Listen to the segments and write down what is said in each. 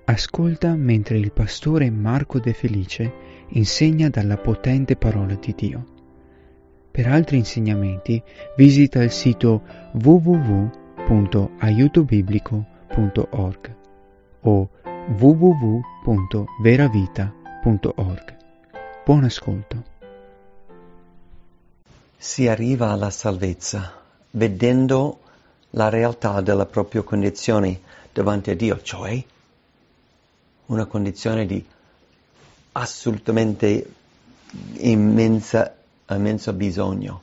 Ascolta mentre il pastore Marco De Felice insegna dalla potente parola di Dio. Per altri insegnamenti visita il sito www.aiutobiblico.org o www.veravita.org. Buon ascolto. Si arriva alla salvezza vedendo la realtà della propria condizione davanti a Dio, cioè una condizione di assolutamente immenso bisogno.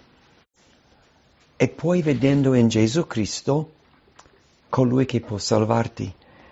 E poi vedendo in Gesù Cristo colui che può salvarti.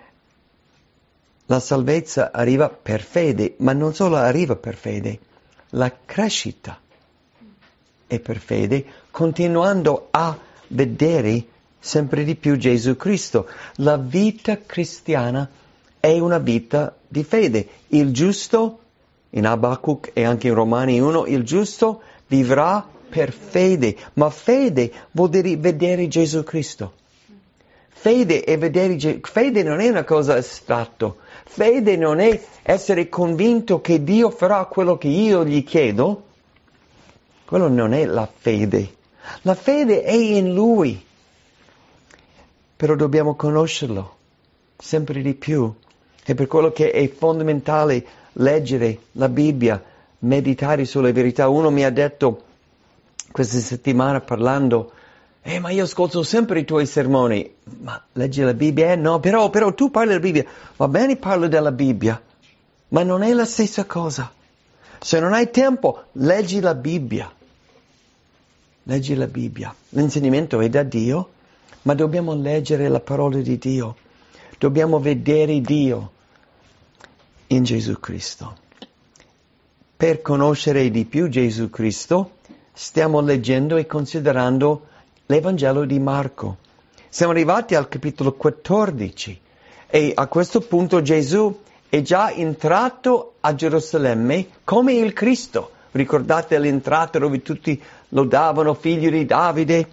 La salvezza arriva per fede, ma non solo arriva per fede, la crescita è per fede, continuando a vedere sempre di più Gesù Cristo. La vita cristiana è una vita di fede. Il giusto, in Abacuc e anche in Romani 1, il giusto vivrà per fede. Ma fede vuol dire vedere Gesù Cristo. Fede non è una cosa astratta. Fede non è essere convinto che Dio farà quello che io gli chiedo. Quello non è la fede. La fede è in Lui. Però dobbiamo conoscerlo sempre di più. E per quello che è fondamentale leggere la Bibbia, meditare sulle verità. Uno mi ha detto questa settimana parlando, ma io ascolto sempre i tuoi sermoni. Ma leggi la Bibbia? No, però tu parli della Bibbia. Va bene, parlo della Bibbia, ma non è la stessa cosa. Se non hai tempo, leggi la Bibbia. Leggi la Bibbia. L'insegnamento è da Dio, ma dobbiamo leggere la parola di Dio. Dobbiamo vedere Dio in Gesù Cristo. Per conoscere di più Gesù Cristo, stiamo leggendo e considerando l'Evangelo di Marco. Siamo arrivati al capitolo 14 e a questo punto Gesù è già entrato a Gerusalemme come il Cristo. Ricordate l'entrata dove tutti lodavano, figlio di Davide?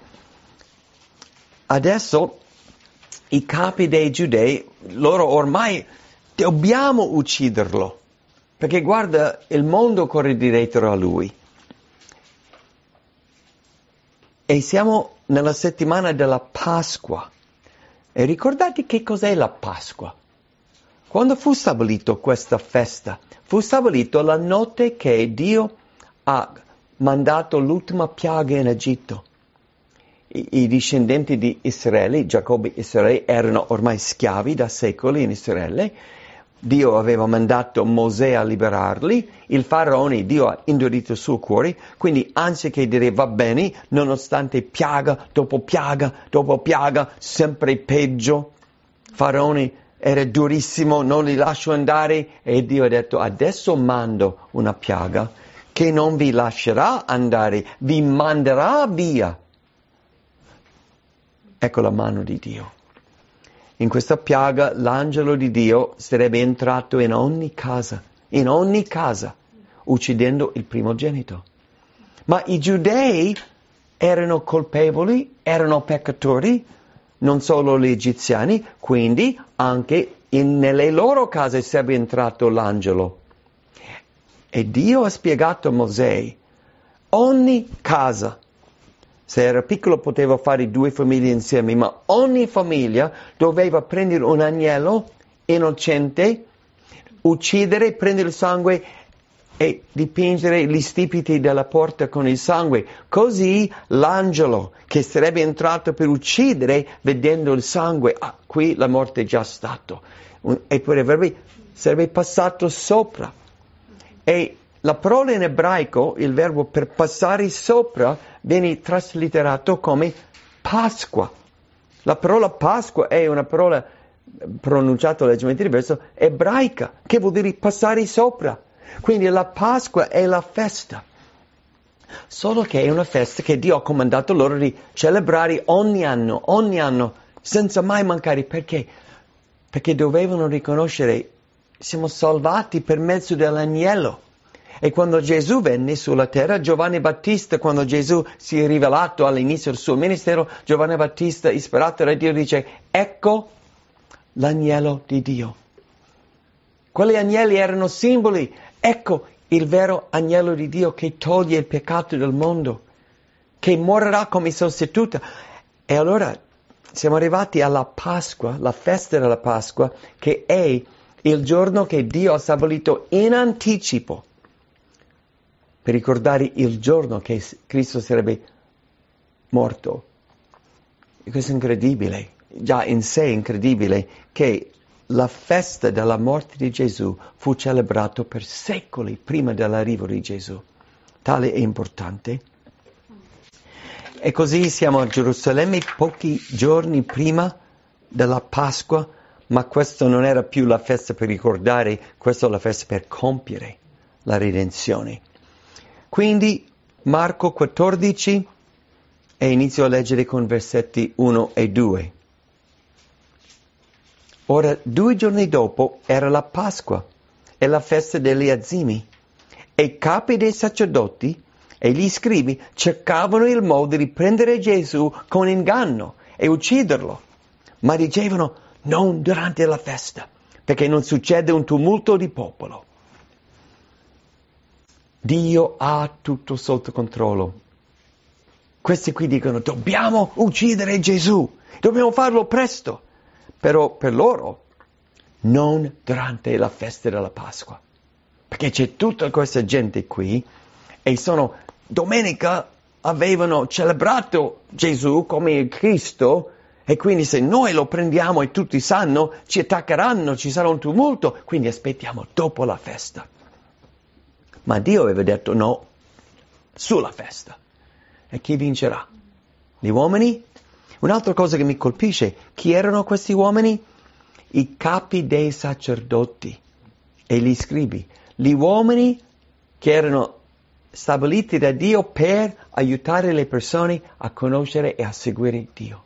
Adesso i capi dei giudei, loro ormai dobbiamo ucciderlo, perché guarda, il mondo corre dietro a lui. E siamo nella settimana della Pasqua. E ricordate che cos'è la Pasqua? Quando fu stabilito questa festa? Fu stabilito la notte che Dio ha mandato l'ultima piaga in Egitto. I discendenti di Israele, Giacobbe e Israele, erano ormai schiavi da secoli in Israele. Dio aveva mandato Mosè a liberarli, il faraone, Dio ha indurito il suo cuore, quindi anziché dire va bene, nonostante piaga dopo piaga dopo piaga, sempre peggio, faraone era durissimo, non li lascio andare, e Dio ha detto adesso mando una piaga che non vi lascerà andare, vi manderà via. Ecco la mano di Dio. In questa piaga l'angelo di Dio sarebbe entrato in ogni casa, uccidendo il primogenito. Ma i giudei erano colpevoli, erano peccatori, non solo gli egiziani, quindi anche nelle loro case sarebbe entrato l'angelo. E Dio ha spiegato a Mosè, ogni casa, se era piccolo poteva fare 2 famiglie insieme, ma ogni famiglia doveva prendere un agnello innocente, uccidere, prendere il sangue e dipingere gli stipiti della porta con il sangue. Così l'angelo che sarebbe entrato per uccidere, vedendo il sangue, qui la morte è già stata. E poi sarebbe passato sopra. E la parola in ebraico, il verbo per passare sopra, viene traslitterato come Pasqua. La parola Pasqua è una parola pronunciata leggermente diversa, ebraica, che vuol dire passare sopra. Quindi la Pasqua è la festa. Solo che è una festa che Dio ha comandato loro di celebrare ogni anno, senza mai mancare. Perché? Perché dovevano riconoscere, siamo salvati per mezzo dell'agnello. E quando Gesù venne sulla terra, Giovanni Battista, quando Gesù si è rivelato all'inizio del suo ministero, Giovanni Battista, ispirato da Dio, dice, ecco l'agnello di Dio. Quegli agnelli erano simboli. Ecco il vero agnello di Dio che toglie il peccato del mondo, che morirà come sostituta. E allora siamo arrivati alla Pasqua, la festa della Pasqua, che è il giorno che Dio ha stabilito in anticipo per ricordare il giorno che Cristo sarebbe morto. E questo è incredibile, già in sé incredibile, che la festa della morte di Gesù fu celebrata per secoli prima dell'arrivo di Gesù. Tale è importante. E così siamo a Gerusalemme pochi giorni prima della Pasqua, ma questo non era più la festa per ricordare, questa è la festa per compiere la redenzione. Quindi Marco 14 e inizio a leggere con versetti 1 e 2. Ora 2 giorni dopo era la Pasqua e la festa degli azimi, e i capi dei sacerdoti e gli scribi cercavano il modo di prendere Gesù con inganno e ucciderlo, ma dicevano non durante la festa, perché non succede un tumulto di popolo. Dio ha tutto sotto controllo. Questi qui dicono dobbiamo uccidere Gesù, dobbiamo farlo presto. Però per loro non durante la festa della Pasqua, perché c'è tutta questa gente qui e domenica avevano celebrato Gesù come Cristo, e quindi se noi lo prendiamo e tutti sanno ci attaccheranno, ci sarà un tumulto, quindi aspettiamo dopo la festa. Ma Dio aveva detto no, sulla festa. E chi vincerà? Gli uomini? Un'altra cosa che mi colpisce, chi erano questi uomini? I capi dei sacerdoti e gli scribi. Gli uomini che erano stabiliti da Dio per aiutare le persone a conoscere e a seguire Dio.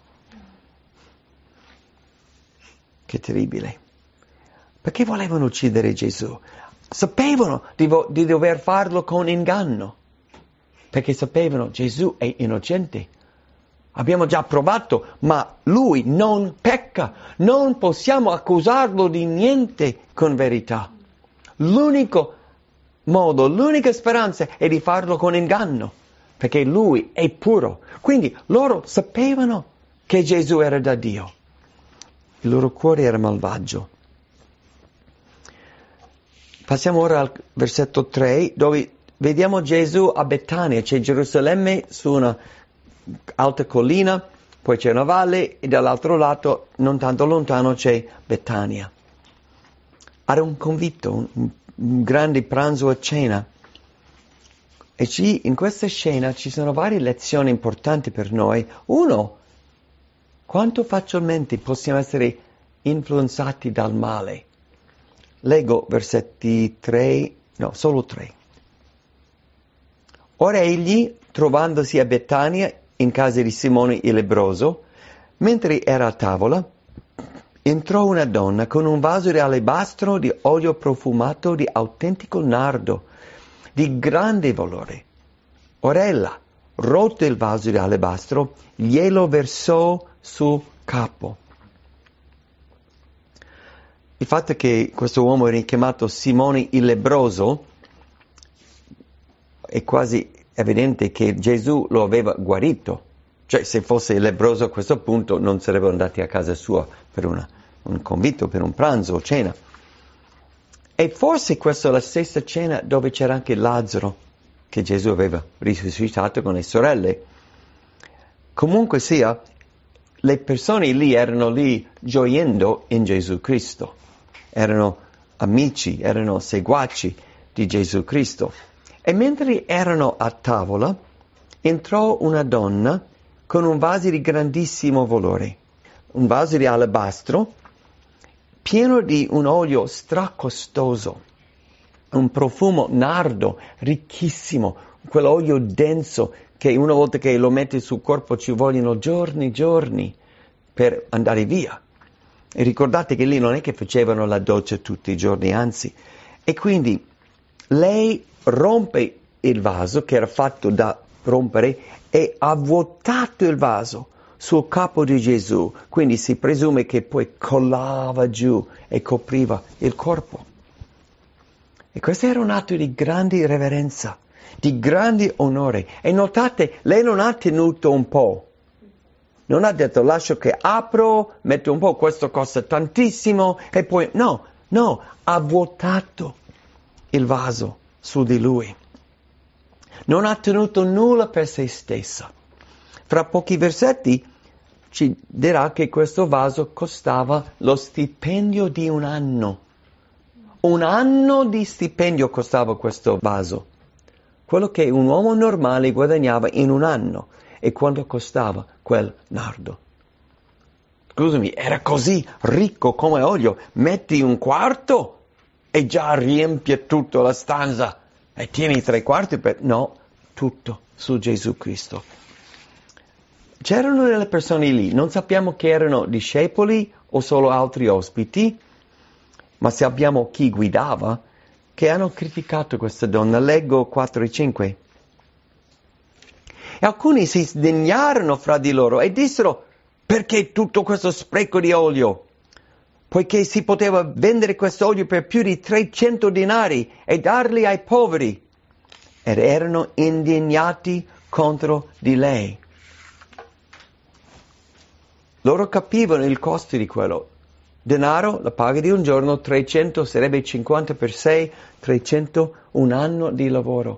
Che terribile. Perché volevano uccidere Gesù? Sapevano di dover farlo con inganno, perché sapevano Gesù è innocente. Abbiamo già provato, ma lui non pecca. Non possiamo accusarlo di niente con verità. L'unico modo, l'unica speranza è di farlo con inganno, perché lui è puro. Quindi loro sapevano che Gesù era da Dio. Il loro cuore era malvagio. Passiamo ora al versetto 3, dove vediamo Gesù a Betania. C'è Gerusalemme su una alta collina, poi c'è una valle e dall'altro lato, non tanto lontano, c'è Betania. Era un convitto, un grande pranzo a cena. E in questa scena ci sono varie lezioni importanti per noi. Uno, quanto facilmente possiamo essere influenzati dal male. Leggo versetti 3, no, solo 3. Ora egli, trovandosi a Betania, in casa di Simone il lebbroso, mentre era a tavola, entrò una donna con un vaso di alabastro di olio profumato di autentico nardo, di grande valore. Ora ella, rotto il vaso di alabastro, glielo versò sul capo. Il fatto che questo uomo era chiamato Simone il lebbroso è quasi evidente che Gesù lo aveva guarito. Cioè, se fosse lebbroso a questo punto non sarebbero andati a casa sua per un convito, per un pranzo o cena. E forse questa è la stessa cena dove c'era anche Lazzaro, che Gesù aveva risuscitato con le sorelle. Comunque sia, le persone lì erano lì gioiendo in Gesù Cristo. Erano amici, erano seguaci di Gesù Cristo. E mentre erano a tavola, entrò una donna con un vaso di grandissimo valore, un vaso di alabastro pieno di un olio stracostoso, un profumo nardo ricchissimo, quell'olio denso che una volta che lo metti sul corpo ci vogliono giorni per andare via. E ricordate che lì non è che facevano la doccia tutti i giorni, anzi. E quindi lei rompe il vaso che era fatto da rompere e ha vuotato il vaso sul capo di Gesù. Quindi si presume che poi collava giù e copriva il corpo. E questo era un atto di grande reverenza, di grande onore. E notate, lei non ha tenuto un po'. Non ha detto lascio che apro, metto un po', questo costa tantissimo, e poi no, ha vuotato il vaso su di lui. Non ha tenuto nulla per se stessa. Fra pochi versetti ci dirà che questo vaso costava lo stipendio di un anno. Un anno di stipendio costava questo vaso. Quello che un uomo normale guadagnava in un anno. E quanto costava quel nardo? Scusami, era così ricco come olio. Metti un quarto e già riempie tutta la stanza. E tieni 3/4 per... No, tutto su Gesù Cristo. C'erano delle persone lì, non sappiamo che erano discepoli o solo altri ospiti, ma sappiamo chi guidava, che hanno criticato questa donna. Leggo 4 e 5. E alcuni si sdegnarono fra di loro e dissero: perché tutto questo spreco di olio? Poiché si poteva vendere questo olio per più di 300 denari e darli ai poveri. Ed erano indignati contro di lei. Loro capivano il costo di quello. Denaro, la paga di un giorno, 300 sarebbe 50 per 6, 300 un anno di lavoro.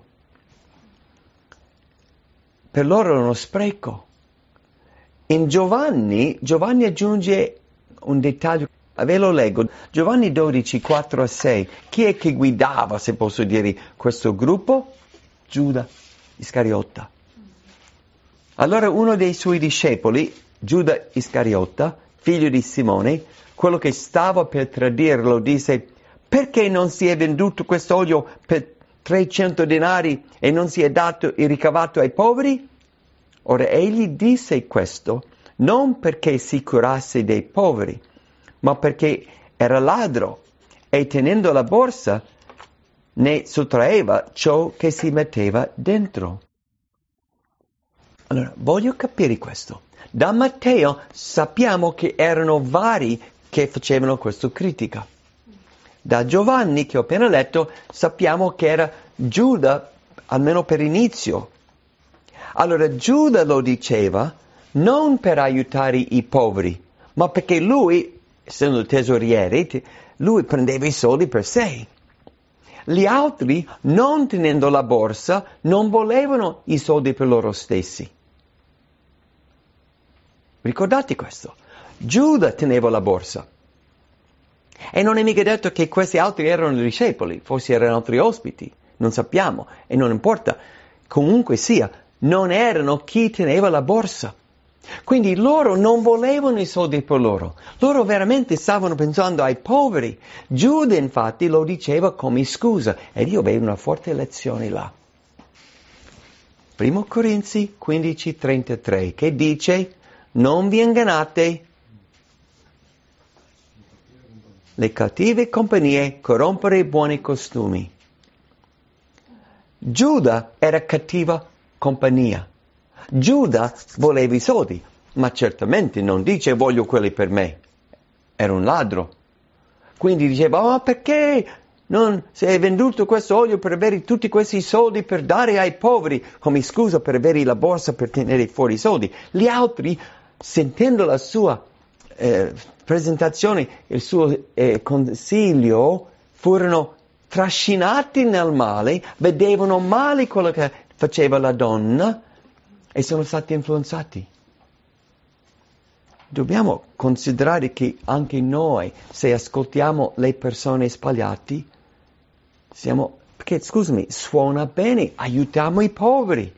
Per loro era uno spreco. In Giovanni aggiunge un dettaglio, ve lo leggo, Giovanni 12, 4 a 6. Chi è che guidava, se posso dire, questo gruppo? Giuda Iscariotta. Allora uno dei suoi discepoli, Giuda Iscariotta, figlio di Simone, quello che stava per tradirlo, disse: perché non si è venduto questo olio per 300 denari e non si è dato il ricavato ai poveri? Ora egli disse questo non perché si curasse dei poveri, ma perché era ladro e tenendo la borsa ne sottraeva ciò che si metteva dentro. Allora, voglio capire questo. Da Matteo sappiamo che erano vari che facevano questa critica. Da Giovanni, che ho appena letto, sappiamo che era Giuda, almeno per inizio. Allora Giuda lo diceva non per aiutare i poveri, ma perché lui, essendo il tesoriere, lui prendeva i soldi per sé. Gli altri, non tenendo la borsa, non volevano i soldi per loro stessi. Ricordate questo? Giuda teneva la borsa. E non è mica detto che questi altri erano discepoli, forse erano altri ospiti, non sappiamo, e non importa. Comunque sia, non erano chi teneva la borsa. Quindi loro non volevano i soldi per loro. Loro veramente stavano pensando ai poveri. Giuda infatti lo diceva come scusa. Ed io vedo una forte lezione là. 1 Corinzi 15:33 che dice: non vi ingannate. Le cattive compagnie corrompono i buoni costumi. Giuda era cattiva compagnia. Giuda voleva i soldi, ma certamente non dice voglio quelli per me. Era un ladro. Quindi diceva: ma perché non si è venduto questo olio per avere tutti questi soldi per dare ai poveri, come scusa per avere la borsa per tenere fuori i soldi? Gli altri, sentendo la sua presentazione, il suo consiglio, furono trascinati nel male, vedevano male quello che faceva la donna e sono stati influenzati. Dobbiamo considerare che anche noi, se ascoltiamo le persone sbagliate, perché scusami, suona bene, aiutiamo i poveri.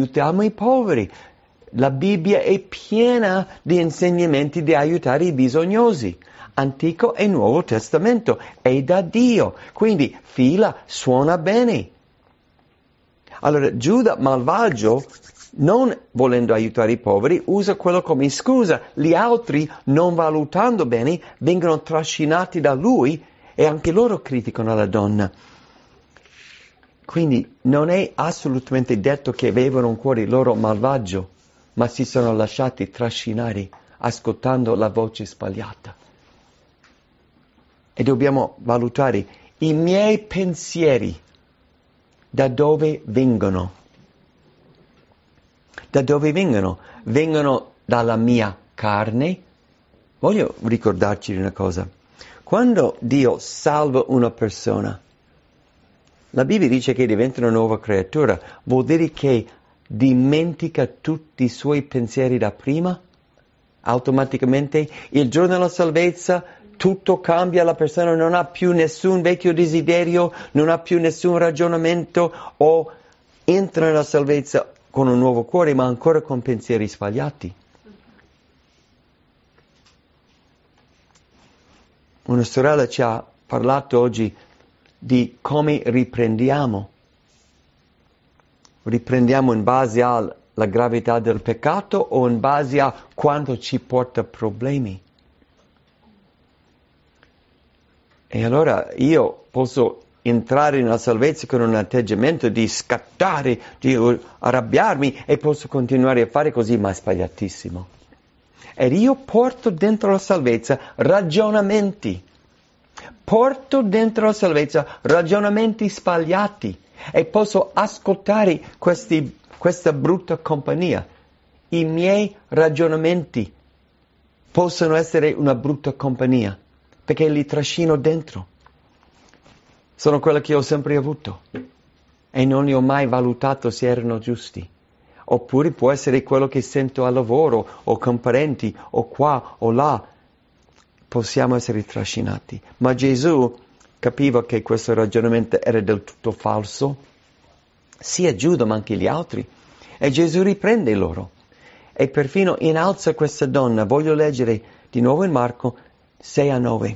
La Bibbia è piena di insegnamenti di aiutare i bisognosi, Antico e Nuovo Testamento, è da Dio, quindi fila, suona bene. Allora Giuda malvagio, non volendo aiutare i poveri, usa quello come scusa. Gli altri, non valutando bene, vengono trascinati da lui e anche loro criticano la donna. Quindi non è assolutamente detto che avevano un cuore loro malvagio, ma si sono lasciati trascinare ascoltando la voce sbagliata. E dobbiamo valutare I miei pensieri, da dove vengono? Da dove vengono? Vengono dalla mia carne? Voglio ricordarci di una cosa. Quando Dio salva una persona, la Bibbia dice che diventa una nuova creatura, vuol dire che dimentica tutti i suoi pensieri da prima? Automaticamente? Il giorno della salvezza tutto cambia, la persona non ha più nessun vecchio desiderio, non ha più nessun ragionamento o entra nella salvezza con un nuovo cuore ma ancora con pensieri sbagliati. Una sorella ci ha parlato oggi di come riprendiamo. Riprendiamo in base alla gravità del peccato o in base a quanto ci porta problemi. E allora io posso entrare nella salvezza con un atteggiamento di scattare, di arrabbiarmi e posso continuare a fare così, ma è sbagliatissimo. Ed io porto dentro la salvezza ragionamenti. Porto dentro la salvezza ragionamenti sbagliati e posso ascoltare questa brutta compagnia. I miei ragionamenti possono essere una brutta compagnia perché li trascino dentro. Sono quelli che ho sempre avuto e non li ho mai valutato se erano giusti. Oppure può essere quello che sento al lavoro o con parenti o qua o là. Possiamo essere trascinati. Ma Gesù capiva che questo ragionamento era del tutto falso, sia Giuda ma anche gli altri. E Gesù riprende loro. E perfino innalza questa donna. Voglio leggere di nuovo in Marco 6-9.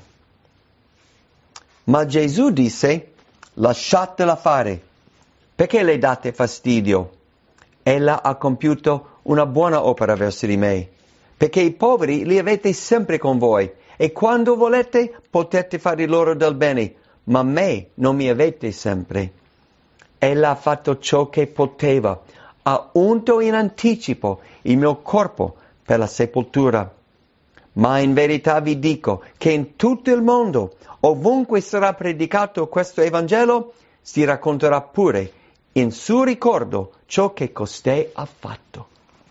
Ma Gesù disse, lasciatela fare. Perché le date fastidio? Ella ha compiuto una buona opera verso di me, perché i poveri li avete sempre con voi, e quando volete potete fare loro del bene, ma me non mi avete sempre. Ella ha fatto ciò che poteva, ha unto in anticipo il mio corpo per la sepoltura. Ma in verità vi dico che in tutto il mondo, ovunque sarà predicato questo Evangelo, si racconterà pure in suo ricordo ciò che costei ha fatto.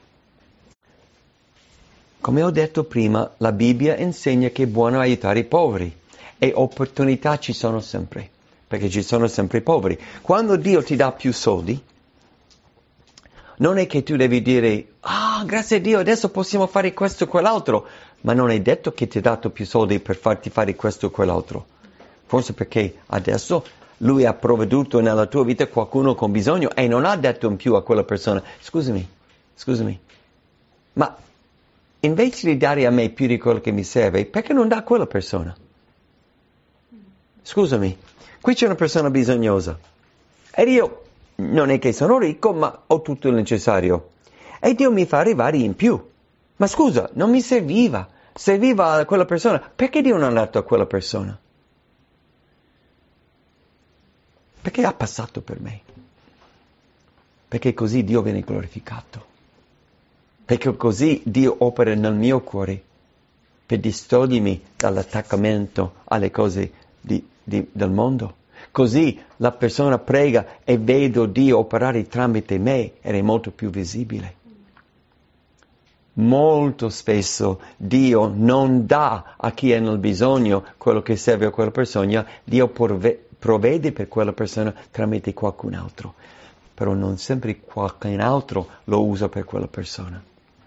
Come ho detto prima, la Bibbia insegna che è buono aiutare i poveri e opportunità ci sono sempre, perché ci sono sempre i poveri. Quando Dio ti dà più soldi, non è che tu devi dire, grazie a Dio, adesso possiamo fare questo o quell'altro, ma non è detto che ti ha dato più soldi per farti fare questo o quell'altro. Forse perché adesso Lui ha provveduto nella tua vita qualcuno con bisogno e non ha detto in più a quella persona, scusami, ma invece di dare a me più di quello che mi serve, perché non dà a quella persona? Scusami, qui c'è una persona bisognosa ed io non è che sono ricco, ma ho tutto il necessario e Dio mi fa arrivare in più. Ma scusa, non mi serviva a quella persona, perché Dio non ha dato a quella persona? Perché ha passato per me? Perché così Dio viene glorificato. Perché così Dio opera nel mio cuore per distogliermi dall'attaccamento alle cose del mondo. Così la persona prega e vedo Dio operare tramite me ed è molto più visibile. Molto spesso Dio non dà a chi è nel bisogno quello che serve a quella persona, Dio provvede per quella persona tramite qualcun altro, però non sempre qualcun altro lo usa per quella persona.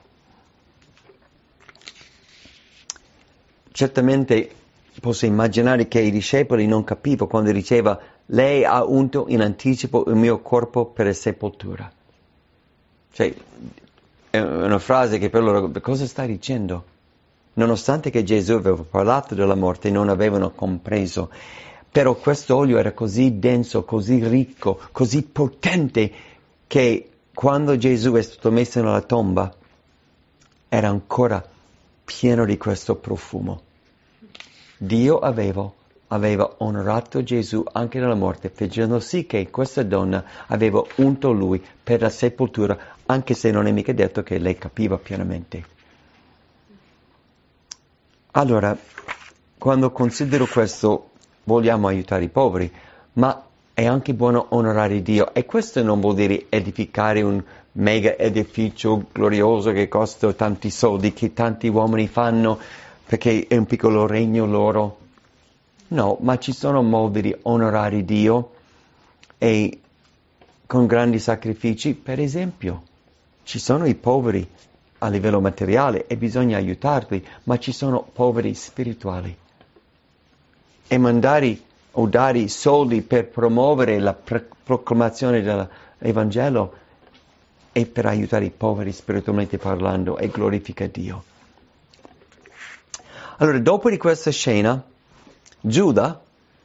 Certamente posso immaginare che i discepoli non capivano quando diceva lei ha unto in anticipo il mio corpo per la sepoltura. Cioè, è una frase che per loro, cosa stai dicendo? Nonostante che Gesù aveva parlato della morte, non avevano compreso. Però questo olio era così denso, così ricco, così potente, che quando Gesù è stato messo nella tomba, era ancora pieno di questo profumo. Dio aveva onorato Gesù anche nella morte, facendo sì che questa donna aveva unto lui per la sepoltura, anche se non è mica detto che lei capiva pienamente. Allora, quando considero questo, vogliamo aiutare i poveri, ma è anche buono onorare Dio. E questo non vuol dire edificare un mega edificio glorioso che costa tanti soldi, che tanti uomini fanno perché è un piccolo regno loro. No, ma ci sono modi di onorare Dio e con grandi sacrifici. Per esempio, ci sono i poveri a livello materiale e bisogna aiutarli, ma ci sono poveri spirituali. E mandare o dare soldi per promuovere la proclamazione dell'Evangelo è per aiutare i poveri spiritualmente parlando e glorifica Dio. Allora, dopo di questa scena, Giuda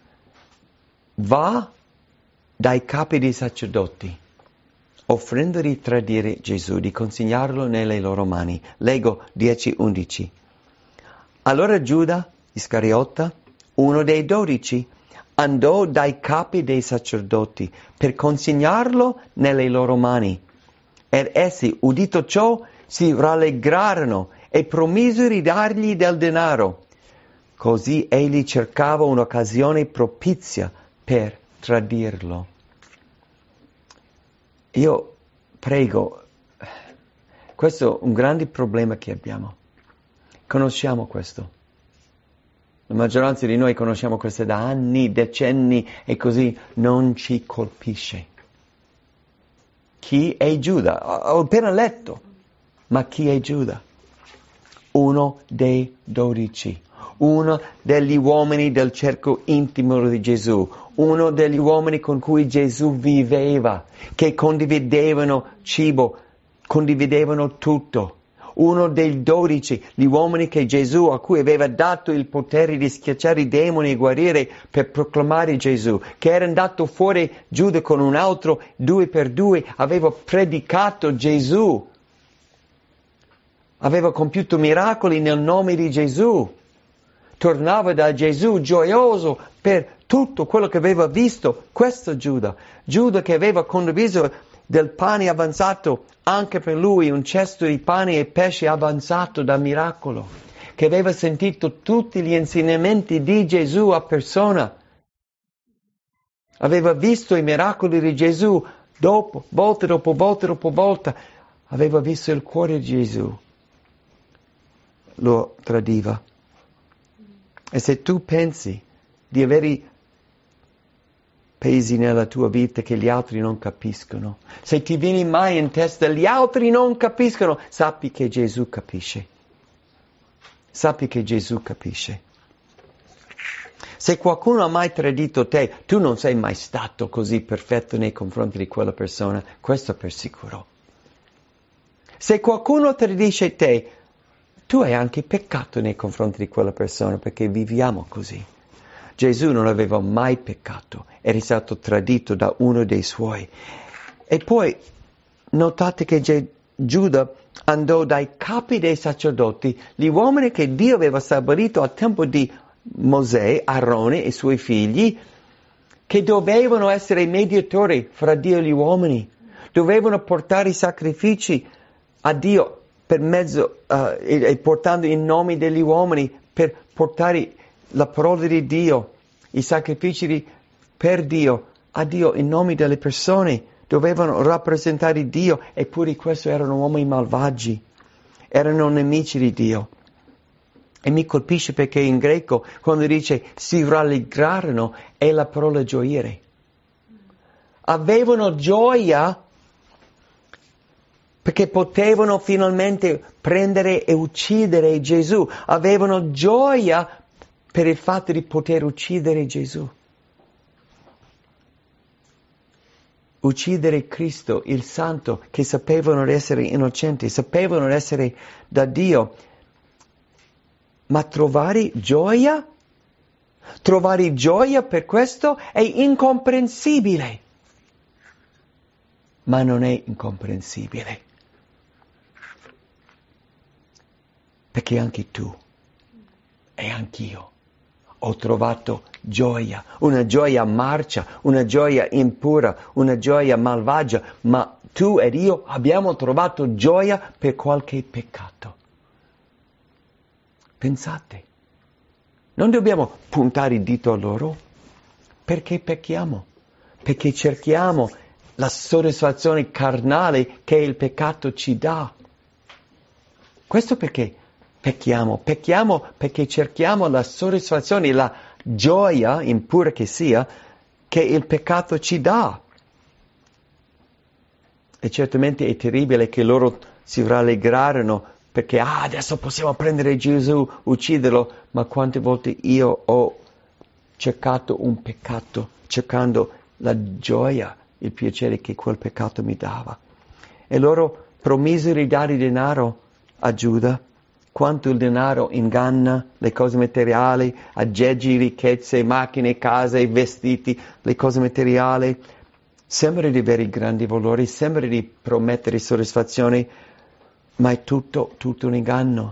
va dai capi dei sacerdoti, offrendo di tradire Gesù, di consegnarlo nelle loro mani. Leggo 10:11. Allora Giuda Iscariota, uno dei 12, andò dai capi dei sacerdoti per consegnarlo nelle loro mani. Ed essi, udito ciò, si rallegrarono e promisero di dargli del denaro. Così egli cercava un'occasione propizia per tradirlo. Io prego, questo è un grande problema che abbiamo. Conosciamo questo. La maggioranza di noi conosciamo questo da anni, decenni e così non ci colpisce. Chi è Giuda? Ho appena letto. Ma chi è Giuda? Uno dei 12. Uno degli uomini del cerchio intimo di Gesù, uno degli uomini con cui Gesù viveva, che condividevano cibo, condividevano tutto. Uno dei 12, gli uomini che Gesù, a cui aveva dato il potere di schiacciare i demoni e guarire per proclamare Gesù, che era andato fuori Giuda con un altro, 2 per 2, aveva predicato Gesù, aveva compiuto miracoli nel nome di Gesù. Tornava da Gesù gioioso per tutto quello che aveva visto. Questo Giuda che aveva condiviso del pane avanzato, anche per lui un cesto di pane e pesce avanzato da miracolo, che aveva sentito tutti gli insegnamenti di Gesù a persona, aveva visto i miracoli di Gesù volta dopo volta, aveva visto il cuore di Gesù, lo tradiva. E se tu pensi di avere pesi nella tua vita che gli altri non capiscono, se ti viene mai in testa gli altri non capiscono, sappi che Gesù capisce. Sappi che Gesù capisce. Se qualcuno ha mai tradito te, tu non sei mai stato così perfetto nei confronti di quella persona, questo per sicuro. Se qualcuno tradisce te, tu hai anche peccato nei confronti di quella persona, perché viviamo così. Gesù non aveva mai peccato, era stato tradito da uno dei suoi. E poi notate che Giuda andò dai capi dei sacerdoti, gli uomini che Dio aveva stabilito al tempo di Mosè, Aarone e i suoi figli, che dovevano essere i mediatori fra Dio e gli uomini, dovevano portare i sacrifici a Dio per mezzo, e portando i nomi degli uomini, per portare la parola di Dio, i sacrifici per Dio, a Dio in nome delle persone, dovevano rappresentare Dio, eppure questi erano uomini malvagi, erano nemici di Dio. E mi colpisce perché in greco, quando dice si rallegrarono, è la parola gioire. Avevano gioia perché potevano finalmente prendere e uccidere Gesù. Avevano gioia per il fatto di poter uccidere Gesù. Uccidere Cristo, il Santo, che sapevano essere innocenti, sapevano essere da Dio. Ma trovare gioia per questo è incomprensibile. Ma non è incomprensibile. Perché anche tu e anch'io ho trovato gioia, una gioia marcia, una gioia impura, una gioia malvagia, ma tu ed io abbiamo trovato gioia per qualche peccato. Pensate, non dobbiamo puntare il dito a loro, Perché pecchiamo? Perché cerchiamo la soddisfazione carnale che il peccato ci dà. Questo perché pecchiamo? Pecchiamo perché cerchiamo la soddisfazione, la gioia, impura che sia, che il peccato ci dà. E certamente è terribile che loro si rallegrarono perché adesso possiamo prendere Gesù, ucciderlo, ma quante volte io ho cercato un peccato, cercando la gioia, il piacere che quel peccato mi dava. E loro promisero di dare denaro a Giuda, quanto il denaro inganna, le cose materiali, aggeggi, ricchezze, macchine, case, vestiti, le cose materiali. Sembra di avere grandi valori, sembra di promettere soddisfazione, ma è tutto un inganno.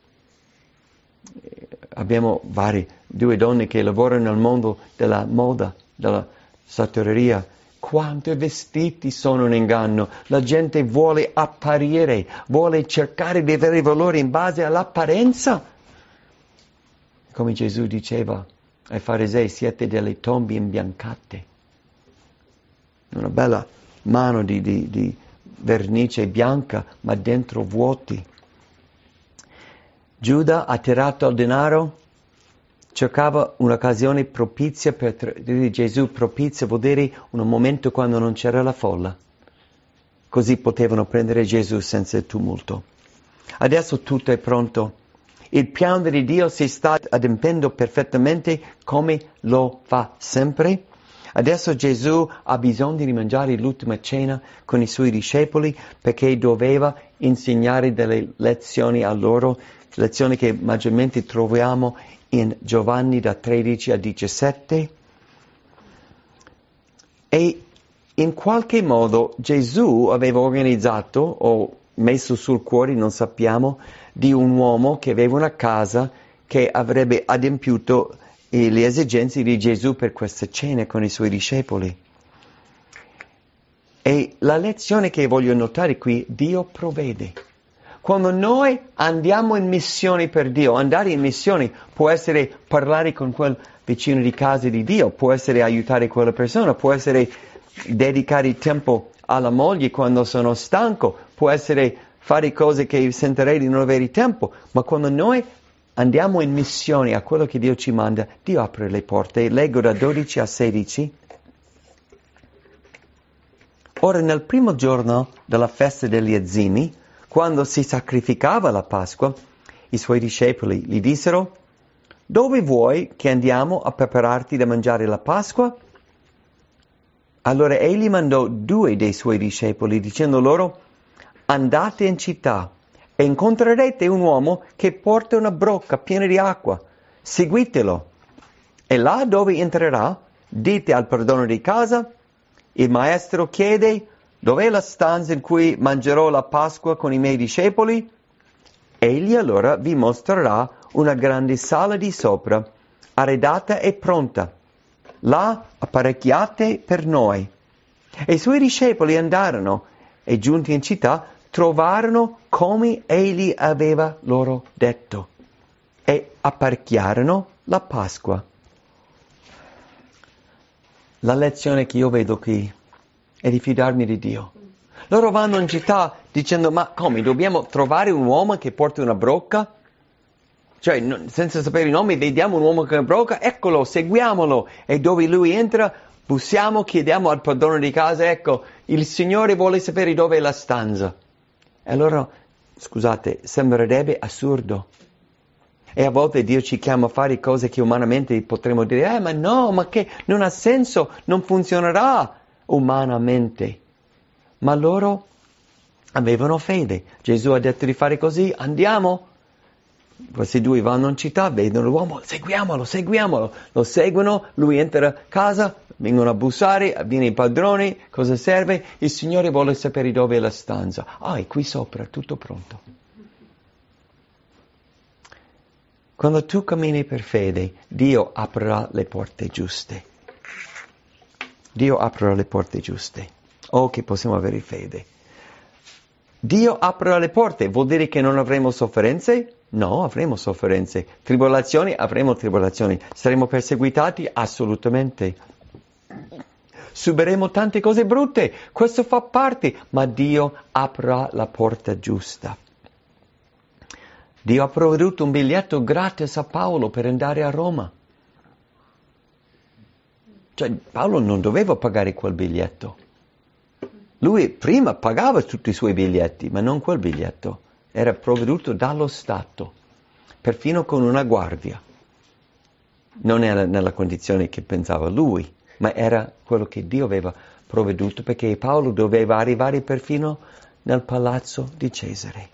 Abbiamo due donne che lavorano nel mondo della moda, della sartoria. Quanti vestiti sono un inganno. La gente vuole apparire, vuole cercare di avere valore in base all'apparenza. Come Gesù diceva ai farisei, siete delle tombe imbiancate. Una bella mano di vernice bianca, ma dentro vuoti. Giuda, attirato al denaro, cercava un'occasione propizia per dire Gesù. Propizia vuol dire un momento quando non c'era la folla. Così potevano prendere Gesù senza il tumulto. Adesso tutto è pronto. Il piano di Dio si sta adempiendo perfettamente come lo fa sempre. Adesso Gesù ha bisogno di mangiare l'ultima cena con i suoi discepoli perché doveva insegnare delle lezioni a loro, lezioni che maggiormente troviamo in Giovanni da 13 a 17. E in qualche modo Gesù aveva organizzato o messo sul cuore, non sappiamo, di un uomo che aveva una casa che avrebbe adempiuto le esigenze di Gesù per questa cena con i suoi discepoli. E la lezione che voglio notare qui, Dio provvede. Quando noi andiamo in missione per Dio, andare in missione può essere parlare con quel vicino di casa di Dio, può essere aiutare quella persona, può essere dedicare tempo alla moglie quando sono stanco, può essere fare cose che sentirei di non avere tempo, ma quando noi andiamo in missione a quello che Dio ci manda, Dio apre le porte. Leggo da 12 a 16. Ora nel primo giorno della festa degli Azimi, quando si sacrificava la Pasqua, i suoi discepoli gli dissero: dove vuoi che andiamo a prepararti da mangiare la Pasqua? Allora egli mandò 2 dei suoi discepoli dicendo loro: andate in città e incontrerete un uomo che porta una brocca piena di acqua. Seguitelo. E là dove entrerà, dite al padrone di casa: il maestro chiede: dov'è la stanza in cui mangerò la Pasqua con i miei discepoli? Egli allora vi mostrerà una grande sala di sopra, arredata e pronta. Là apparecchiate per noi. E i suoi discepoli andarono e giunti in città trovarono come egli aveva loro detto e apparecchiarono la Pasqua. La lezione che io vedo qui è di fidarmi di Dio. Loro vanno in città dicendo: ma come, dobbiamo trovare un uomo che porta una brocca? Cioè, senza sapere i nomi, vediamo un uomo con una brocca, eccolo, seguiamolo. E dove lui entra, bussiamo, chiediamo al padrone di casa: ecco, il Signore vuole sapere dove è la stanza. E allora, scusate, sembrerebbe assurdo. E a volte Dio ci chiama a fare cose che umanamente potremmo dire: ma no, ma che non ha senso, non funzionerà umanamente. Ma loro avevano fede. Gesù ha detto di fare così, andiamo. Questi 2 vanno in città, vedono l'uomo: seguiamolo. Lo seguono, lui entra a casa, vengono a bussare, viene il padrone, cosa serve? Il Signore vuole sapere dove è la stanza. È qui sopra, tutto pronto. Quando tu cammini per fede, Dio aprirà le porte giuste. Dio aprirà le porte giuste. Che possiamo avere fede. Dio aprirà le porte, vuol dire che non avremo sofferenze? No, avremo sofferenze. Tribolazioni? Avremo tribolazioni. Saremo perseguitati? Assolutamente. subiremo tante cose brutte, questo fa parte, ma Dio aprirà la porta giusta. Dio ha provveduto un biglietto gratis a Paolo per andare a Roma. Cioè, Paolo non doveva pagare quel biglietto. Lui prima pagava tutti i suoi biglietti, ma non quel biglietto. Era provveduto dallo Stato, perfino con una guardia. Non era nella condizione che pensava lui, ma era quello che Dio aveva provveduto, perché Paolo doveva arrivare perfino nel palazzo di Cesare.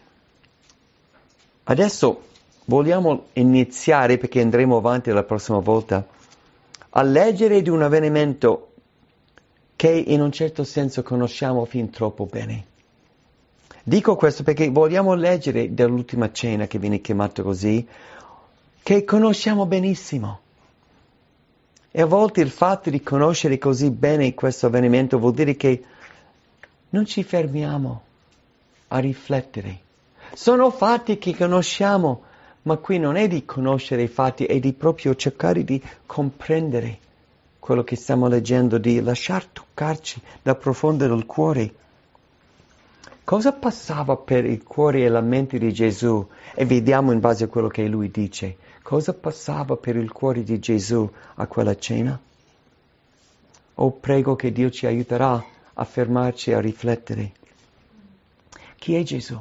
Adesso vogliamo iniziare, perché andremo avanti la prossima volta, a leggere di un avvenimento che in un certo senso conosciamo fin troppo bene. Dico questo perché vogliamo leggere dell'ultima cena, che viene chiamato così, che conosciamo benissimo. E a volte il fatto di conoscere così bene questo avvenimento vuol dire che non ci fermiamo a riflettere. Sono fatti che conosciamo, ma qui non è di conoscere i fatti, è di proprio cercare di comprendere quello che stiamo leggendo, di lasciar toccarci da profondo del cuore. Cosa passava per il cuore e la mente di Gesù? E vediamo in base a quello che lui dice. Cosa passava per il cuore di Gesù a quella cena? Oh, prego che Dio ci aiuterà a fermarci a riflettere. Chi è Gesù?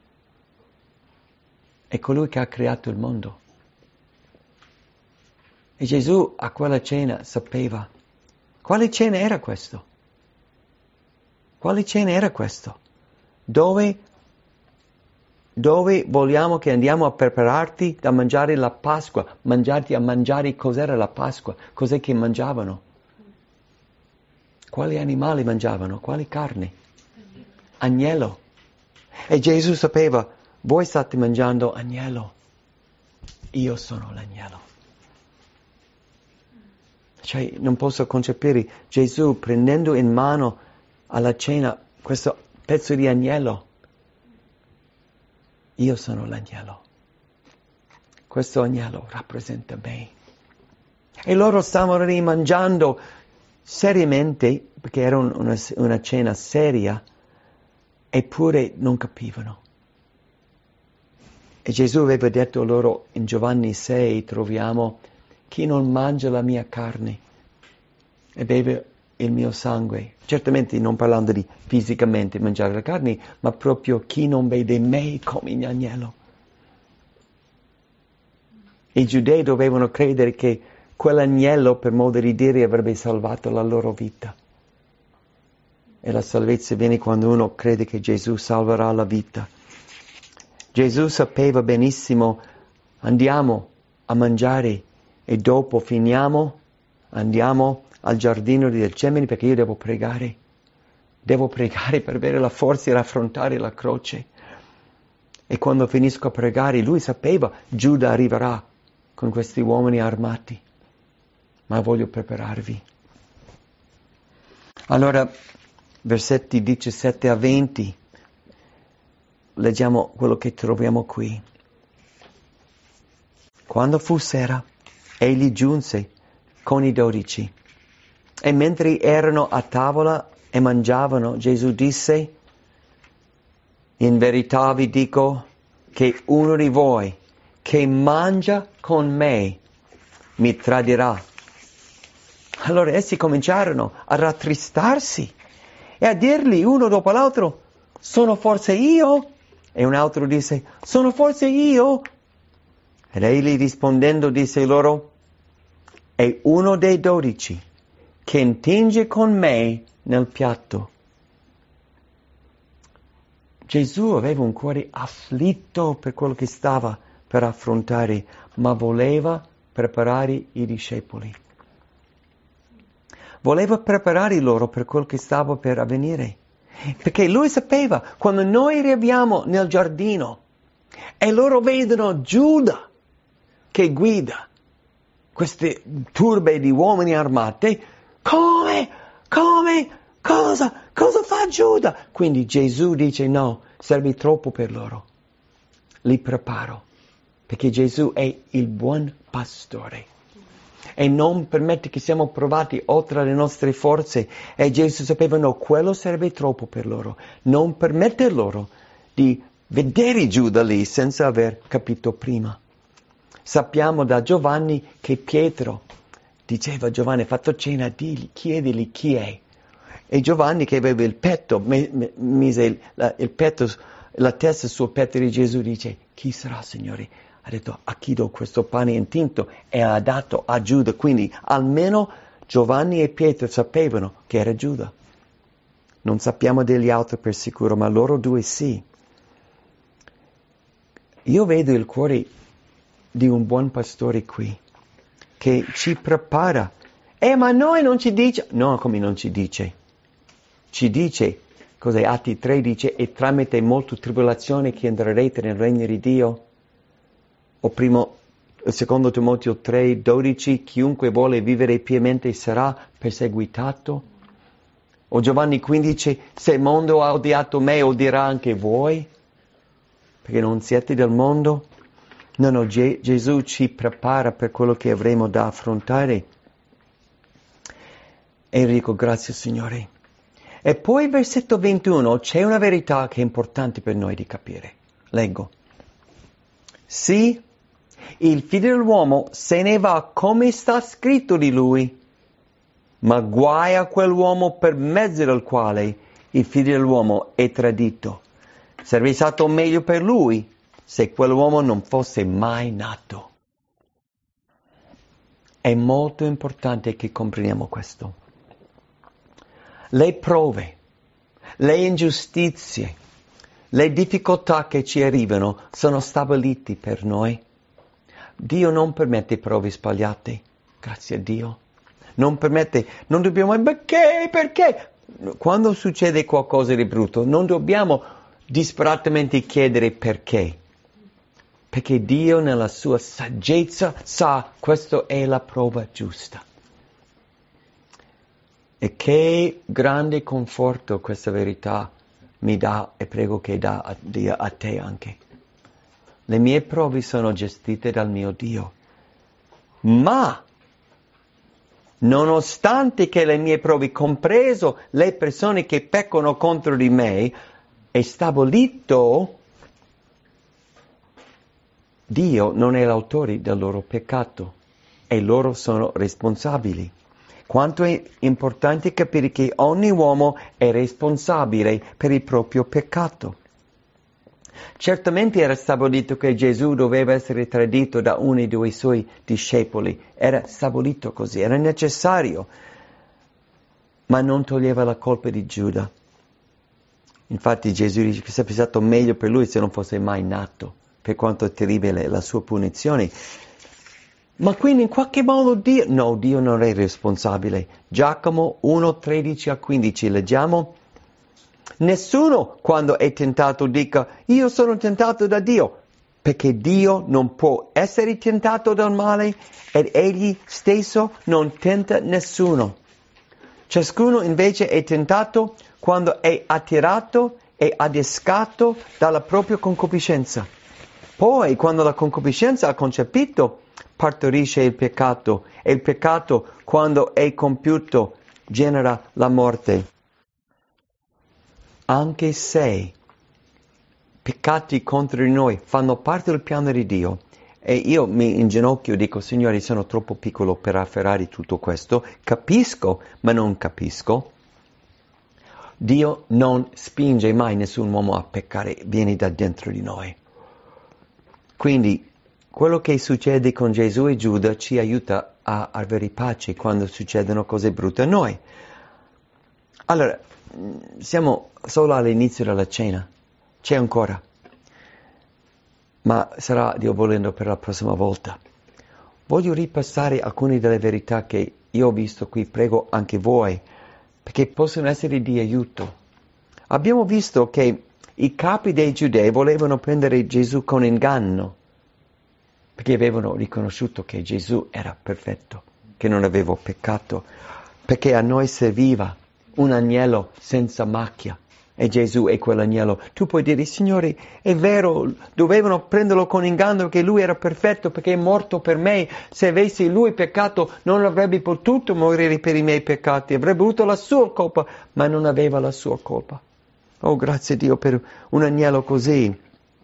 È colui che ha creato il mondo. E Gesù a quella cena sapeva. Quale cena era questo? Quale cena era questo? Dove vogliamo che andiamo a prepararti da mangiare la Pasqua, mangiarti a mangiare cos'era la Pasqua, cos'è che mangiavano? Quali animali mangiavano? Quali carne? Agnello. E Gesù sapeva, voi state mangiando agnello, io sono l'agnello. Cioè, non posso concepire Gesù prendendo in mano alla cena questo pezzo di agnello. Io sono l'agnello. Questo agnello rappresenta me. E loro stavano rimangiando seriamente, perché era una cena seria, eppure non capivano. E Gesù aveva detto loro in Giovanni 6, troviamo, chi non mangia la mia carne e beve il mio sangue, certamente non parlando di fisicamente mangiare la carne, ma proprio chi non vede me come un agnello. I giudei dovevano credere che quell'agnello, per modo di dire, avrebbe salvato la loro vita. E la salvezza viene quando uno crede che Gesù salverà la vita. Gesù sapeva benissimo, andiamo a mangiare e dopo finiamo, andiamo al giardino di Getsemani perché io devo pregare per avere la forza di affrontare la croce. E quando finisco a pregare, lui sapeva, Giuda arriverà con questi uomini armati, ma voglio prepararvi. Allora, versetti 17 a 20, leggiamo quello che troviamo qui. Quando fu sera, egli giunse con i 12. E mentre erano a tavola e mangiavano, Gesù disse, in verità vi dico che uno di voi che mangia con me mi tradirà. Allora essi cominciarono a rattristarsi e a dirgli uno dopo l'altro, sono forse io? E un altro disse, sono forse io? Ed egli rispondendo disse loro, è uno dei 12 che intinge con me nel piatto. Gesù aveva un cuore afflitto per quello che stava per affrontare, ma voleva preparare i discepoli. Voleva preparare loro per quel che stava per avvenire. Perché lui sapeva, quando noi arriviamo nel giardino e loro vedono Giuda che guida queste turbe di uomini armati, cosa fa Giuda? Quindi Gesù dice no, serve troppo per loro. Li preparo, perché Gesù è il buon pastore. e non permette che siamo provati oltre le nostre forze. E Gesù sapeva no, quello sarebbe troppo per loro. Non permette loro di vedere Giuda lì senza aver capito prima. Sappiamo da Giovanni che Pietro diceva: Giovanni, fatto cena, chiedili chi è. E Giovanni, che aveva il petto, mise il petto, la testa sul petto di Gesù, dice: chi sarà, Signore? Ha detto: a chi do questo pane intinto? E ha dato a Giuda. Quindi almeno Giovanni e Pietro sapevano che era Giuda. Non sappiamo degli altri per sicuro, ma loro due sì. Io vedo il cuore di un buon pastore qui, che ci prepara. Ma noi non ci dice? No, come non ci dice? Ci dice, cos'è? Atti 3 dice: e tramite molta tribolazione che entrerete nel regno di Dio. O secondo Timoteo 3, 12, chiunque vuole vivere piamente sarà perseguitato. O Giovanni 15, se il mondo ha odiato me, odierà anche voi, perché non siete del mondo. No, Gesù ci prepara per quello che avremo da affrontare. Enrico, grazie Signore. E poi versetto 21, c'è una verità che è importante per noi di capire. Leggo. Sì, il figlio dell'uomo se ne va come sta scritto di lui, ma guai a quell'uomo per mezzo del quale il figlio dell'uomo è tradito. Sarebbe stato meglio per lui se quell'uomo non fosse mai nato. È molto importante che comprendiamo questo. Le prove, le ingiustizie, le difficoltà che ci arrivano sono stabiliti per noi. Dio non permette prove sbagliate, grazie a Dio. Non permette, non dobbiamo, perché? Quando succede qualcosa di brutto, non dobbiamo disperatamente chiedere perché. Perché Dio nella sua saggezza sa questa è la prova giusta. E che grande conforto questa verità mi dà, e prego che dà a te anche. Le mie prove sono gestite dal mio Dio. Ma, nonostante che le mie prove, compreso le persone che peccano contro di me, è stabilito, Dio non è l'autore del loro peccato e loro sono responsabili. Quanto è importante capire che ogni uomo è responsabile per il proprio peccato. Certamente era stabilito che Gesù doveva essere tradito da uno dei suoi discepoli. Era stabilito così, era necessario. Ma non toglieva la colpa di Giuda. Infatti Gesù dice che sarebbe stato meglio per lui se non fosse mai nato, per quanto è terribile la sua punizione. Ma quindi in qualche modo Dio non è responsabile. Giacomo 1, 13 a 15, leggiamo. Nessuno quando è tentato dica: io sono tentato da Dio, perché Dio non può essere tentato dal male ed egli stesso non tenta nessuno. Ciascuno invece è tentato quando è attirato e adescato dalla propria concupiscenza. Poi quando la concupiscenza ha concepito, partorisce il peccato, e il peccato, quando è compiuto, genera la morte. Anche se peccati contro di noi fanno parte del piano di Dio, e io mi inginocchio e dico: Signore, sono troppo piccolo per afferrare tutto questo, capisco, ma non capisco. Dio non spinge mai nessun uomo a peccare, viene da dentro di noi. Quindi quello che succede con Gesù e Giuda ci aiuta a avere pace quando succedono cose brutte a noi. Allora, siamo solo all'inizio della cena, c'è ancora, ma sarà, Dio volendo, per la prossima volta. Voglio ripassare alcune delle verità che io ho visto qui, prego anche voi, perché possono essere di aiuto. Abbiamo visto che i capi dei giudei volevano prendere Gesù con inganno, perché avevano riconosciuto che Gesù era perfetto, che non aveva peccato, perché a noi serviva un agnello senza macchia, E Gesù è quell'agnello. Tu puoi dire, Signore, è vero, dovevano prenderlo con inganno che lui era perfetto perché è morto per me. Se avessi lui peccato non avrebbe potuto morire per i miei peccati, avrebbe avuto la sua colpa, ma non aveva la sua colpa. Oh, grazie a Dio per un agnello così.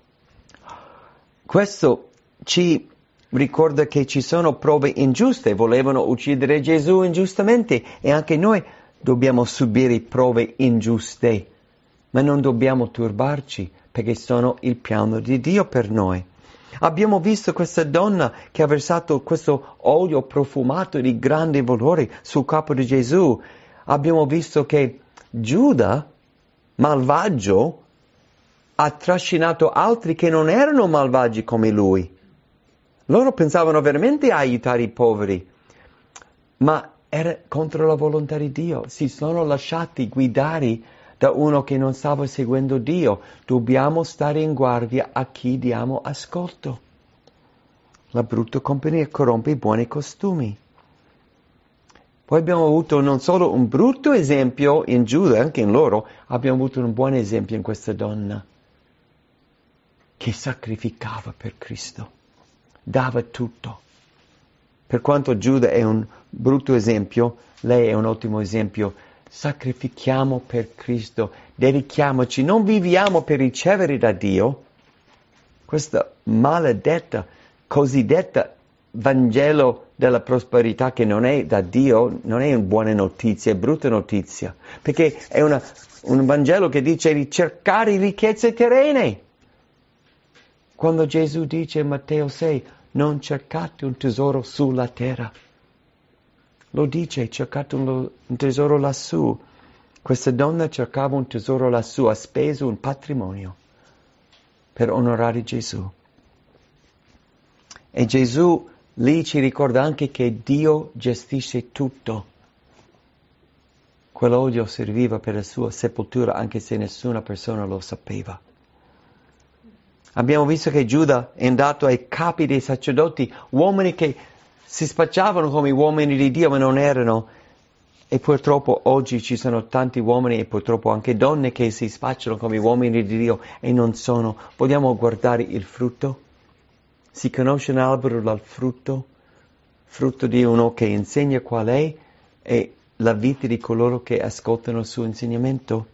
Questo ci ricorda che ci sono prove ingiuste, volevano uccidere Gesù ingiustamente e anche noi dobbiamo subire prove ingiuste. Ma non dobbiamo turbarci, perché sono il piano di Dio per noi. Abbiamo visto questa donna che ha versato questo olio profumato di grande valore sul capo di Gesù. Abbiamo visto che Giuda, malvagio, ha trascinato altri che non erano malvagi come lui. Loro pensavano veramente a aiutare i poveri, ma era contro la volontà di Dio. Si sono lasciati guidare da uno che non stava seguendo Dio. Dobbiamo stare in guardia a chi diamo ascolto. La brutta compagnia corrompe i buoni costumi. Poi abbiamo avuto non solo un brutto esempio in Giuda, anche in loro, abbiamo avuto un buon esempio in questa donna che sacrificava per Cristo, dava tutto. Per quanto Giuda è un brutto esempio, lei è un ottimo esempio. Sacrifichiamo per Cristo, dedichiamoci, non viviamo per ricevere da Dio. Questa maledetta, cosiddetta Vangelo della prosperità che non è da Dio, non è una buona notizia, è brutta notizia, perché è un Vangelo che dice ricercare ricchezze terrene. Quando Gesù dice in Matteo 6, non cercate un tesoro sulla terra. Lo dice, cercate un tesoro lassù. Questa donna cercava un tesoro lassù, ha speso un patrimonio per onorare Gesù. E Gesù lì ci ricorda anche che Dio gestisce tutto. Quell'olio serviva per la sua sepoltura anche se nessuna persona lo sapeva. Abbiamo visto che Giuda è andato ai capi dei sacerdoti, uomini che si spacciavano come uomini di Dio ma non erano. E purtroppo oggi ci sono tanti uomini e purtroppo anche donne che si spacciano come uomini di Dio e non sono. Vogliamo guardare il frutto? Si conosce un albero dal frutto? Frutto di uno che insegna qual è e la vita di coloro che ascoltano il suo insegnamento.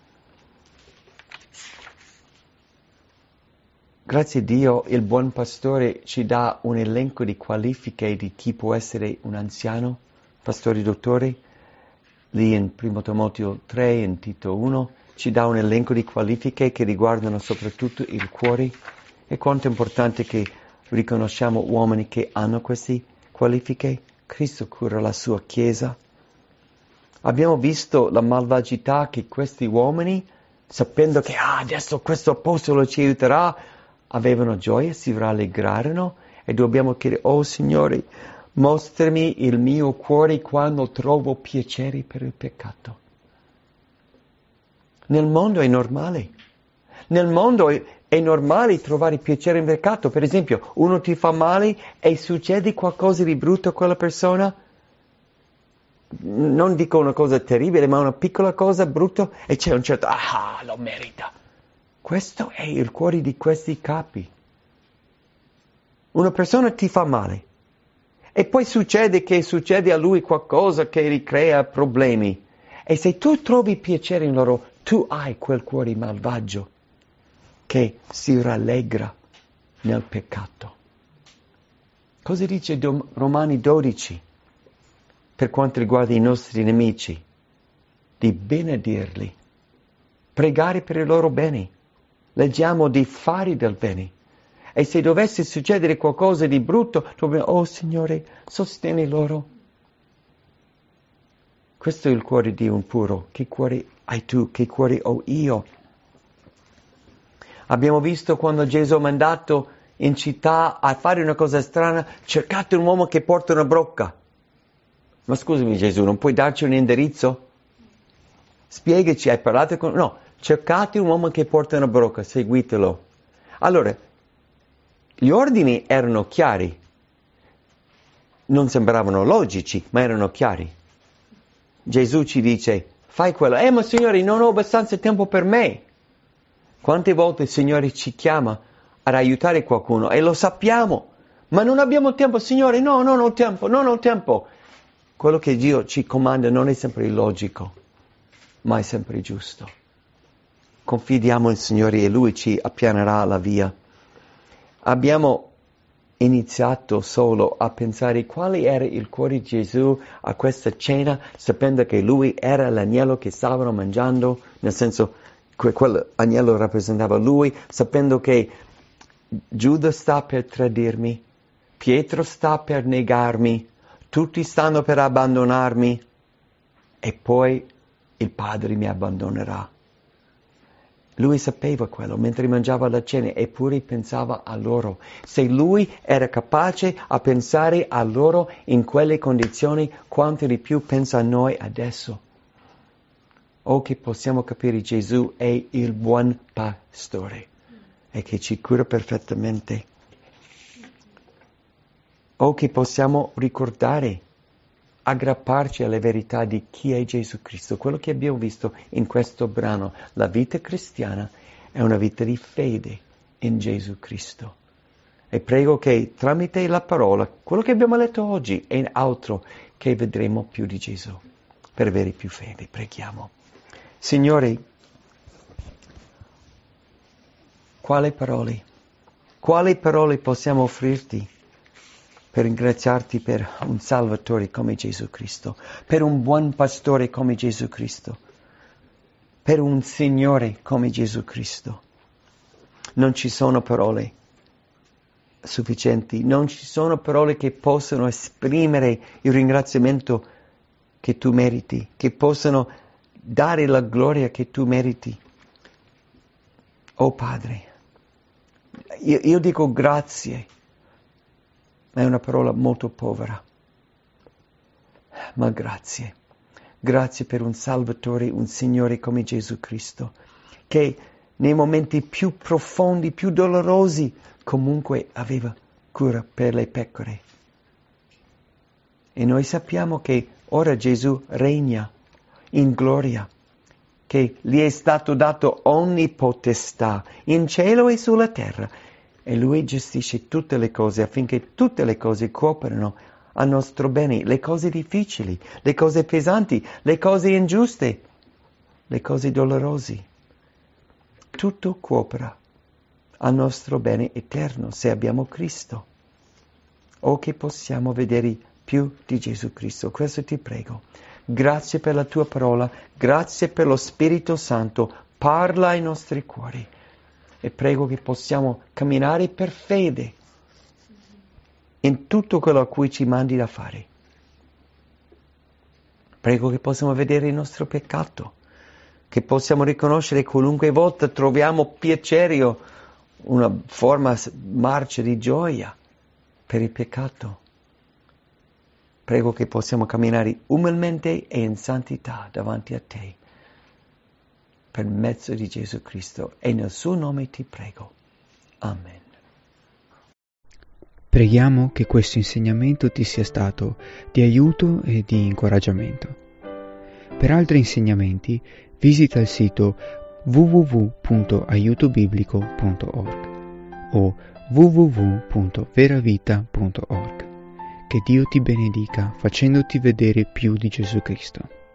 Grazie a Dio il buon pastore ci dà un elenco di qualifiche di chi può essere un anziano, pastori dottori. Lì in 1 Timoteo 3, in Tito 1, ci dà un elenco di qualifiche che riguardano soprattutto il cuore. E quanto è importante che riconosciamo uomini che hanno queste qualifiche. Cristo cura la sua Chiesa. Abbiamo visto la malvagità che questi uomini, sapendo che adesso questo apostolo ci aiuterà, avevano gioia, si rallegrarono e dobbiamo chiedere, oh Signore, mostrami il mio cuore quando trovo piacere per il peccato. Nel mondo è normale. Nel mondo è normale trovare piacere in peccato. Per esempio, uno ti fa male e succede qualcosa di brutto a quella persona. Non dico una cosa terribile, ma una piccola cosa brutta e c'è un certo, lo merita. Questo è il cuore di questi capi. Una persona ti fa male. E poi succede a lui qualcosa che ricrea problemi. E se tu trovi piacere in loro, tu hai quel cuore malvagio che si rallegra nel peccato. Cosa dice Romani 12 per quanto riguarda i nostri nemici? Di benedirli, pregare per il loro bene. Leggiamo di fare del bene. E se dovesse succedere qualcosa di brutto, dobbiamo, oh Signore, sostieni loro. Questo è il cuore di un puro. Che cuore hai tu? Che cuore ho io? Abbiamo visto quando Gesù ha mandato in città a fare una cosa strana, cercate un uomo che porta una brocca. Ma scusami Gesù, non puoi darci un indirizzo? Spiegaci, hai parlato con... No, cercate un uomo che porta una brocca, seguitelo. Allora, gli ordini erano chiari, non sembravano logici, ma erano chiari. Gesù ci dice, fai quello. Ma Signore, non ho abbastanza tempo per me. Quante volte il Signore ci chiama ad aiutare qualcuno e lo sappiamo, ma non abbiamo tempo. Signore, no, non ho tempo. Quello che Dio ci comanda non è sempre logico, ma è sempre giusto. Confidiamo nel Signore e Lui ci appianerà la via. Abbiamo iniziato solo a pensare quale era il cuore di Gesù a questa cena, sapendo che Lui era l'agnello che stavano mangiando, nel senso che quell'agnello rappresentava Lui, sapendo che Giuda sta per tradirmi, Pietro sta per negarmi, tutti stanno per abbandonarmi e poi il Padre mi abbandonerà. Lui sapeva quello mentre mangiava la cena, eppure pensava a loro. Se lui era capace a pensare a loro in quelle condizioni, quanto di più pensa a noi adesso. O che possiamo capire Gesù è il buon pastore e che ci cura perfettamente. O che possiamo ricordare, aggrapparci alle verità di chi è Gesù Cristo, quello che abbiamo visto in questo brano. La vita cristiana è una vita di fede in Gesù Cristo. E prego che tramite la parola, quello che abbiamo letto oggi e altro, che vedremo più di Gesù, per avere più fede. Preghiamo. Signore, quali parole possiamo offrirti per ringraziarti per un Salvatore come Gesù Cristo, per un buon pastore come Gesù Cristo, per un Signore come Gesù Cristo? Non ci sono parole sufficienti, non ci sono parole che possano esprimere il ringraziamento che tu meriti, che possano dare la gloria che tu meriti. Oh Padre, io dico grazie. È una parola molto povera, ma grazie. Grazie per un Salvatore, un Signore come Gesù Cristo, che nei momenti più profondi, più dolorosi, comunque aveva cura per le pecore. E noi sappiamo che ora Gesù regna in gloria, che gli è stato dato ogni potestà in cielo e sulla terra. E Lui gestisce tutte le cose affinché tutte le cose cooperino a nostro bene, le cose difficili, le cose pesanti, le cose ingiuste, le cose dolorose. Tutto coopera al nostro bene eterno se abbiamo Cristo. O che possiamo vedere più di Gesù Cristo. Questo ti prego. Grazie per la tua parola, grazie per lo Spirito Santo. Parla ai nostri cuori. E prego che possiamo camminare per fede in tutto quello a cui ci mandi da fare. Prego che possiamo vedere il nostro peccato, che possiamo riconoscere qualunque volta troviamo piacere o una forma marcia di gioia per il peccato. Prego che possiamo camminare umilmente e in santità davanti a te, per mezzo di Gesù Cristo, e nel suo nome ti prego. Amen. Preghiamo che questo insegnamento ti sia stato di aiuto e di incoraggiamento. Per altri insegnamenti visita il sito www.aiutobiblico.org o www.veravita.org. Che Dio ti benedica facendoti vedere più di Gesù Cristo.